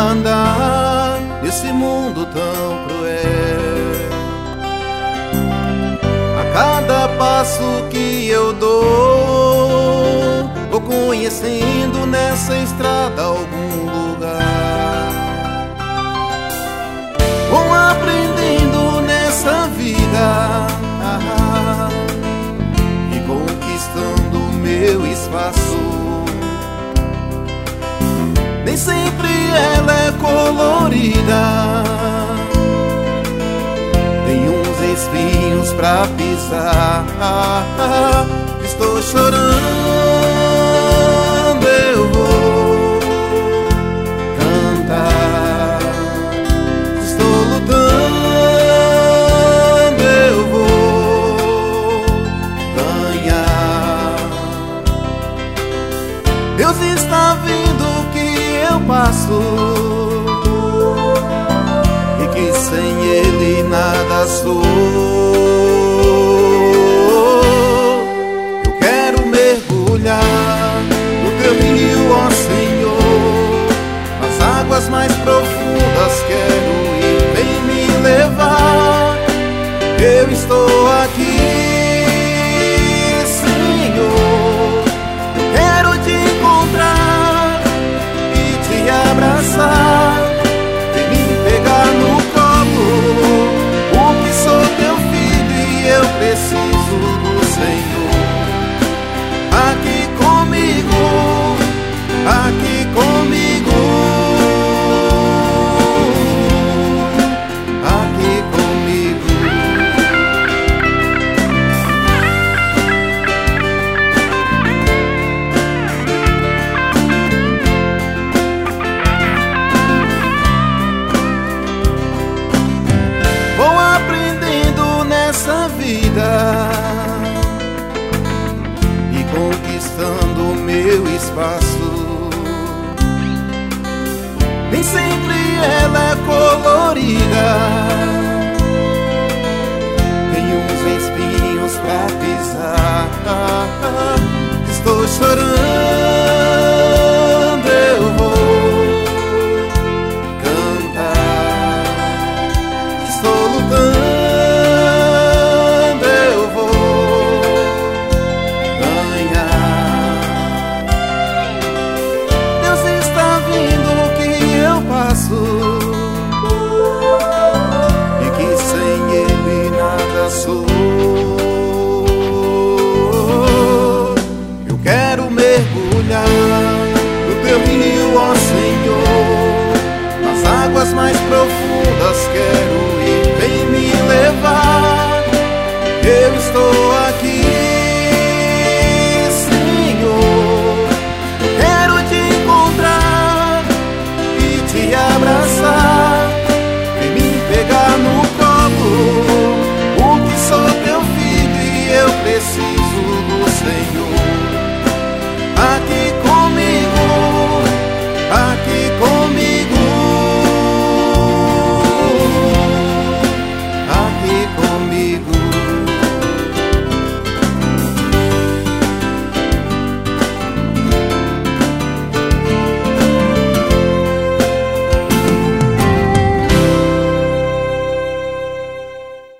andar nesse mundo tão cruel. A cada passo que eu dou, vou conhecendo nessa estrada algum lugar. Vou aprendendo nessa vida e conquistando meu espaço. Nem sempre ela é colorida, tem uns espinhos pra pisar. Estou chorando, eu vou cantar. Estou lutando, eu vou ganhar. Deus está vendo o que eu passo e que sem Ele nada sou. Eu quero mergulhar no teu rio, ó Senhor, nas águas mais profundas quero ir, vem me levar. Eu estou aqui, Senhor, eu quero te encontrar e te abraçar. Vem me pegar no colo, porque sou teu filho e eu preciso do Senhor. Aqui comigo, aqui comigo, aqui comigo. Vou aprendendo nessa vida e conquistando o meu espaço. Nem sempre ela é colorida,